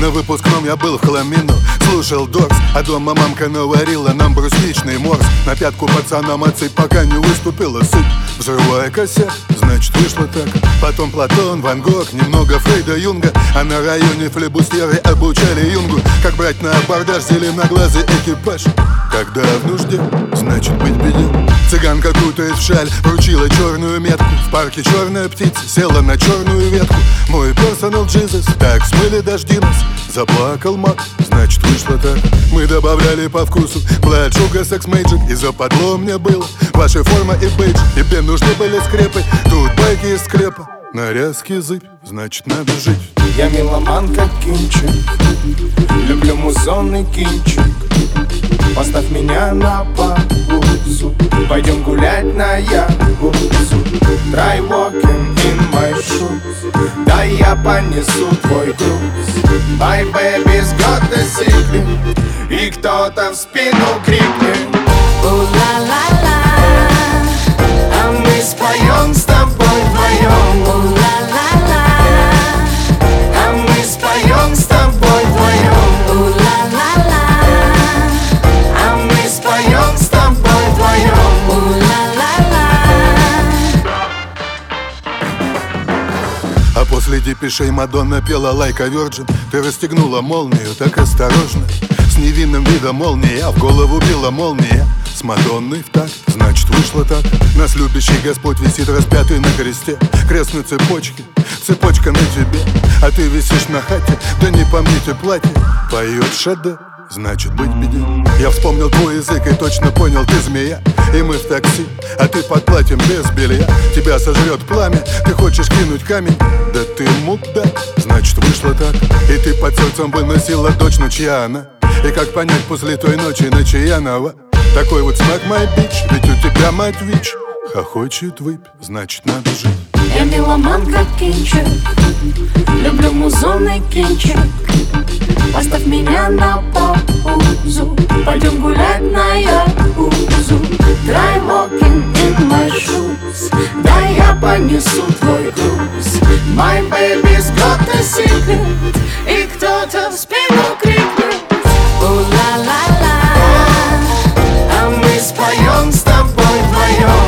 На выпускном я был в хламину, слушал Дорс, а дома мамка наварила нам брусничный морс. На пятку пацанам отцей пока не выступила сыпь. Взрывая кассет, значит вышло так. Потом Платон, Ван Гог, немного Фрейда, Юнга. А на районе флебустеры обучали Юнгу, как брать на абордаж зеленоглазый экипаж. Когда в нужде, значит быть в беде. Цыганка, кутаясь в шаль, вручила черную метку. В парке черная птица села на черную ветку. Мой персонал Jesus, так смыли дожди нас. Заплакал маг, значит вышло так. Мы добавляли по вкусу Blood Sugar Sex Magic. И западло мне было ваша форма и бейдж. Тебе нужны были скрепы, тут байки из склепа. Нарезки зыбь, значит надо жить. Я меломан как кинчик, люблю музонный кинчик. Поставь меня на паузу, пойдем гулять на Ягузу. Try walking in my shoes, да я понесу твой груз. My baby's got a secret, и кто-то в спину крикнет: у-ла-ла-ла, а мы споем с тобой вдвоем. У-ла-ла-ла, а мы споем с тобой вдвоем. У-ла-ла-ла, а мы споем с тобой вдвоем. У-ла-ла-ла. А после депешей Мадонна пела Like a Virgin. Ты расстегнула молнию так осторожно, с невинным видом молнии, а в голову била молния. С Мадонной в такт, значит вышло так. Нас любящий Господь висит распятый на кресте. Крест на цепочке, цепочка на тебе, а ты висишь на хате, да не помните платье. Поет Шаде, значит быть в беде. Я вспомнил твой язык и точно понял, ты змея. И мы в такси, а ты под платьем без белья. Тебя сожрет пламя, ты хочешь кинуть камень. Да ты мудак, значит вышло так. И ты под сердцем выносила дочь, но чья она? И как понять после той ночи, на чьянова? Такой вот смак, мой бич, ведь у тебя мать ВИЧ. Хохочет выпь, значит надо жить. Я меломан как кинчик, люблю музонный кинчик. Поставь меня на паузу, пойдем гулять на Ягузу. Try walking in my shoes, да я понесу твой груз. My baby's got a secret, и кто-то в спину крикнет: у-ла-ла-ла, а мы споем с тобой вдвоем.